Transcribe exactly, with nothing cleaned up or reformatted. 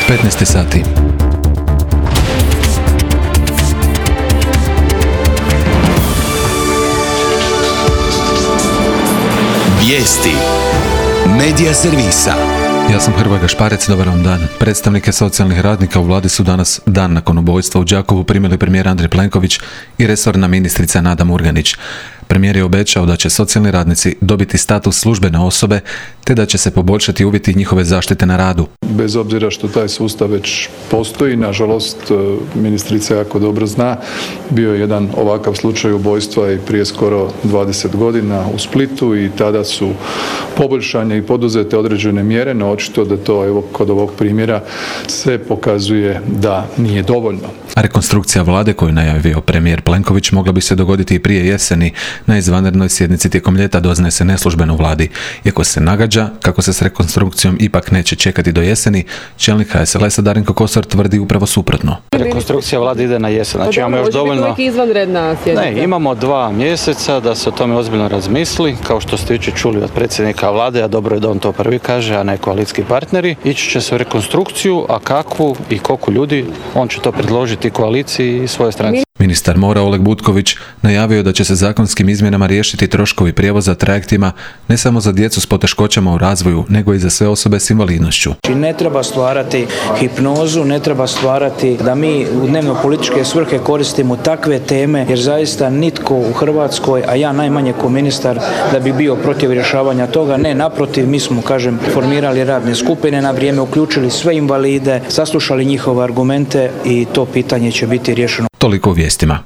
petnaest sati. Vijesti Medija servisa. Ja sam Hrvoje Gašparec, dobar vam dan. Predstavnike socijalnih radnika u vladi su danas, dan nakon ubojstva u Đakovu, primili premijer Andrej Plenković i resorna ministrica Nada Murganić. Premijer je obećao da će socijalni radnici dobiti status službene osobe, te da će se poboljšati uvjeti njihove zaštite na radu. Bez obzira što taj sustav već postoji, nažalost, ministrica jako dobro zna, bio je jedan ovakav slučaj ubojstva i prije skoro dvadeset godina u Splitu i tada su poboljšanje i poduzete određene mjere, no očito da to evo kod ovog primjera se pokazuje da nije dovoljno. A rekonstrukcija vlade koju najavio premijer Plenković mogla bi se dogoditi i prije jeseni. Na izvanrednoj sjednici tijekom ljeta, doznaje se neslužbeno u vladi. Iako se nagađa kako se s rekonstrukcijom ipak neće čekati do jeseni, čelnik H S L S-a Darinko Kosor tvrdi upravo suprotno. Rekonstrukcija vlade ide na jesen. Znači imamo još dovoljno... izvanredna sjednica. Ne, imamo dva mjeseca da se o tome ozbiljno razmisli. Kao što ste jučer čuli od predsjednika vlade, a dobro je da on to prvi kaže, a ne koalicijski partneri. Ići će se u rekonstrukciju, a kakvu i koliko ljudi, on će to predložiti koaliciji i svoje stranci. Ministar mora Oleg Butković najavio da će se zakonskim izmjenama riješiti troškovi prijevoza trajektima ne samo za djecu s poteškoćama u razvoju, nego i za sve osobe s invalidnošću. Ne treba stvarati hipnozu, ne treba stvarati da mi u dnevno političke svrhe koristimo takve teme, jer zaista nitko u Hrvatskoj, a ja najmanje kao ministar, da bi bio protiv rješavanja toga. Ne, naprotiv, mi smo, kažem, formirali radne skupine na vrijeme, uključili sve invalide, saslušali njihove argumente i to pitanje će biti riješeno. Toliko u vijestima.